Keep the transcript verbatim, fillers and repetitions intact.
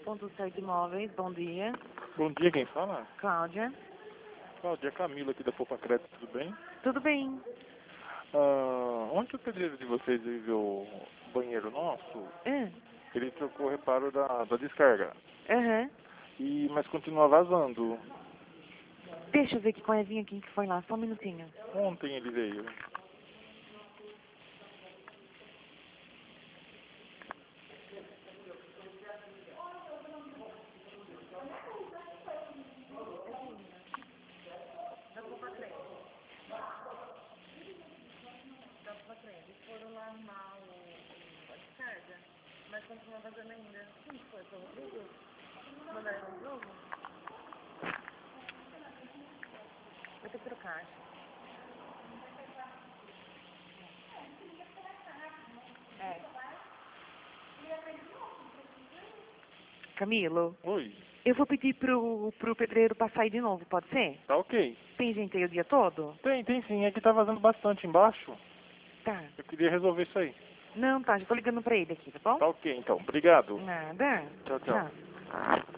ponto sete Imóveis, bom dia. Bom dia, quem fala? Cláudia. Cláudia, é Camila aqui da Poupa Crédito, tudo bem? Tudo bem? Ah, ontem o pedreiro de vocês viu o banheiro nosso, Hum. ele trocou o reparo da, da descarga, Aham. e, mas continua vazando. Deixa eu ver que coisinha quem que foi lá, só um minutinho. Ontem ele veio. Foram lá arrumar o, a descarga, mas continua vazando ainda. Quem foi? Foi o Rodrigo? Mandaram de novo? Vou ter que trocar. É. Camilo, Oi, eu vou pedir pro, pro pedreiro passar aí de novo, pode ser? tá ok. Tem gente aí o dia todo? Tem, tem sim, é que tá vazando bastante embaixo. Tá. Eu queria resolver isso aí. Não, tá, já tô ligando pra ele aqui, tá bom? Tá ok, então. Obrigado. Nada. Tchau, tchau. Tchau.